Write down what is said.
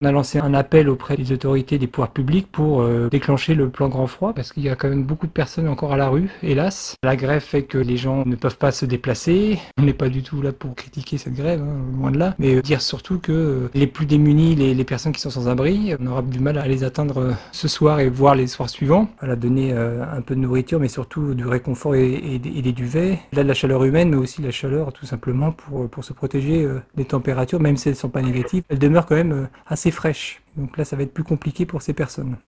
On a lancé un appel auprès des autorités, des pouvoirs publics pour déclencher le plan grand froid parce qu'il y a quand même beaucoup de personnes encore à la rue, hélas. La grève fait que les gens ne peuvent pas se déplacer. On n'est pas du tout là pour critiquer cette grève, hein, loin de là. Mais dire surtout que les plus démunis, les personnes qui sont sans abri, on aura du mal à les atteindre ce soir et voire les soirs suivants. Voilà, donner un peu de nourriture, mais surtout du réconfort et des duvets. Là, de la chaleur humaine, mais aussi la chaleur tout simplement pour se protéger des températures, même si elles ne sont pas négatives. Elles demeurent quand même assez fraîches. Donc là, ça va être plus compliqué pour ces personnes.